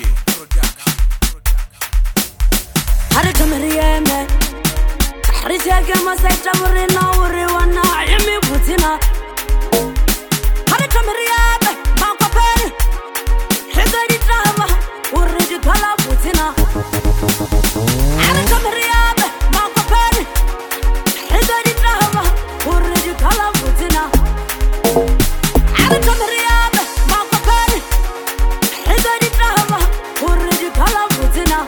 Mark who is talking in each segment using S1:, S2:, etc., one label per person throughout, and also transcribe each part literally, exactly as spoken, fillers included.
S1: Production. Production.
S2: Hare kamriyeme Harisha kama saita burina uri wana yemi butina Hare kamriyeme makopeni Hezari drama uri jitala butina Hare kamriyeme makopeni Hezari drama uri jitala butina Hare kamriyeme makopeni Hezari drama uri jitala butina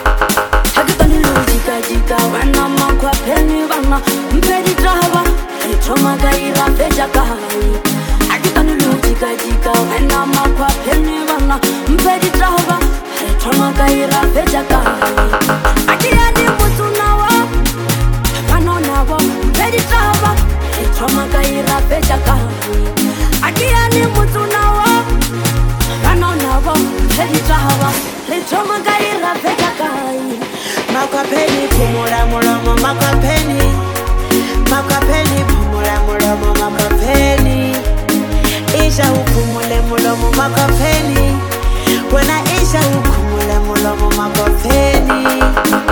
S2: Jika wana makwa peni wana mpedi drava Choma gaira feja kahani Akita nulu jika jika wana makwa peni wana mpedi drava Choma gaira feja kahani Akia ni mutu nawa Kano nawa mpedi drava Choma gaira feja kahani Akia ni mutu nawa Kano nawa mpedi drava Choma gaira feja kahani
S3: Makapeni pumula mulomo makapeni Makapeni pumula mulomo makapeni Isha upumule mulomo makapeni Wena isha upumule mulomo makapeni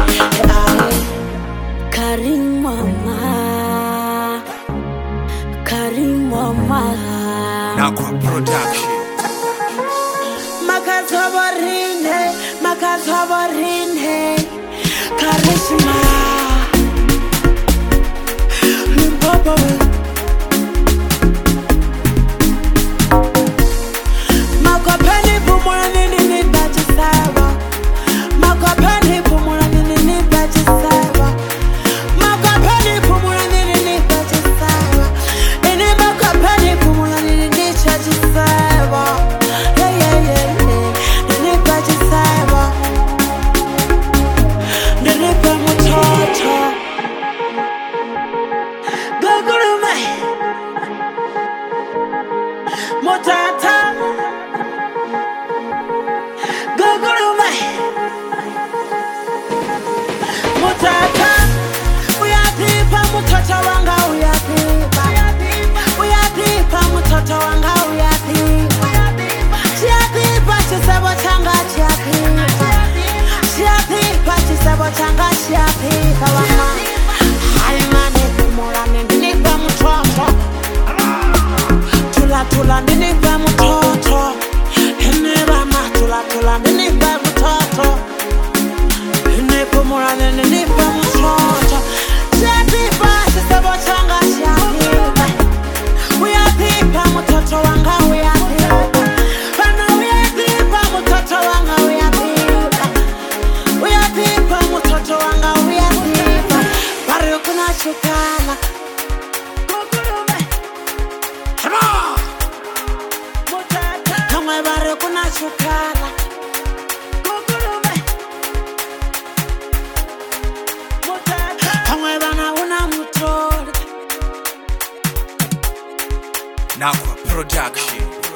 S2: Karim mama Karim mama
S1: Nakwa Production.
S3: Makatoborine Makatoborine Karishma Limpopo Makapeni pumula nini ni bachi sawa Makapeni pumula nini ni bachi sawa Makapeni pumula nini ni bachi sawa Ini makapeni pumula nini ni chachi sawa Yeah yeah yeah yeah Nini bachi sawa Nilipa mtoto Gugurume Mutata Gugurume Mutata Uyapipa mtoto wanga uyapipa Uyapipa mtoto wanga uyapipa Chiapipa chisebo changa chiapipa Chiapipa chisebo changa chiapipa wama Halimane kumula nindinipa mtoto Tula tula nindinipa mtoto Henebama tula tula nindinipa mtoto Henepumula nindinipa mtoto Chiapipa chisebo changa chiapipa Uyapipa mtoto wanga uyapipa Pana uyapipa mtoto wanga uyapipa Uyapipa mtoto wanga uyapipa Pari kuna chukala Kukurume Hema Mutata Kamwe bari kuna chukala Kukurume Mutata Kamwe bana una mutoli
S1: Nakwa Production.